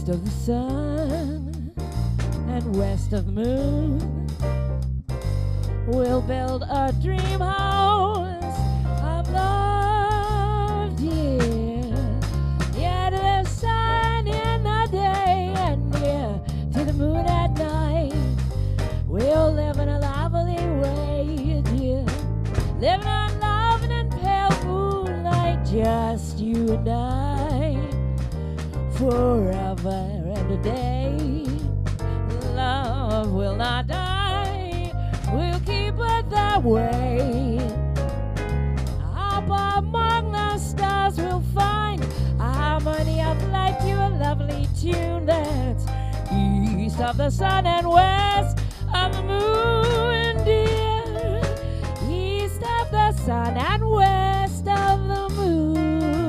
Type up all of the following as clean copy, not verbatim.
East of the sun and west of the moon, we'll build a dream house of love, dear. Yeah, to the sun in the day and yeah, to the moon at night. We'll live in a lovely way, dear. Living on love and pale moonlight, just you and I, forever and a day. Love will not die, we'll keep it that way. Up among the stars we'll find a harmony of light, you a lovely tune that's east of the sun and west of the moon, dear. East of the sun and west of the moon.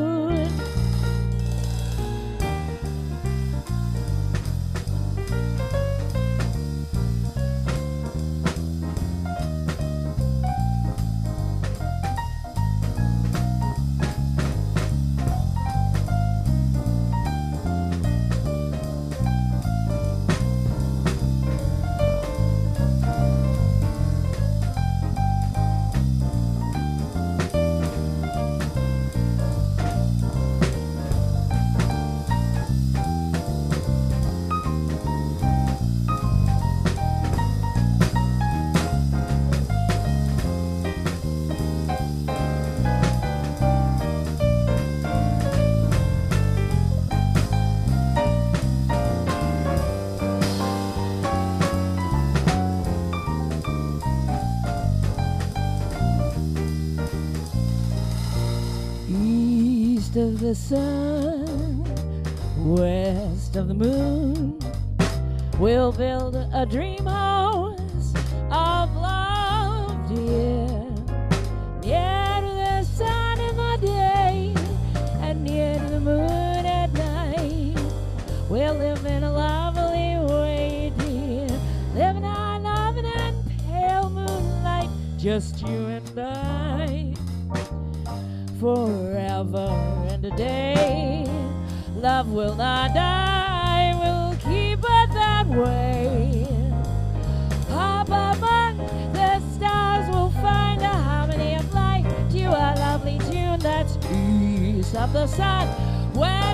East of the sun, west of the moon, we'll build a dream house of love, dear. Near to the sun in the day and near to the moon at night. We'll live in a lovely way, dear. Living on love and pale moonlight, just you and I, forever and a day. Love will not die, we'll keep it that way. Up among the stars we'll find a harmony of light, you a lovely tune that's east of the sun, west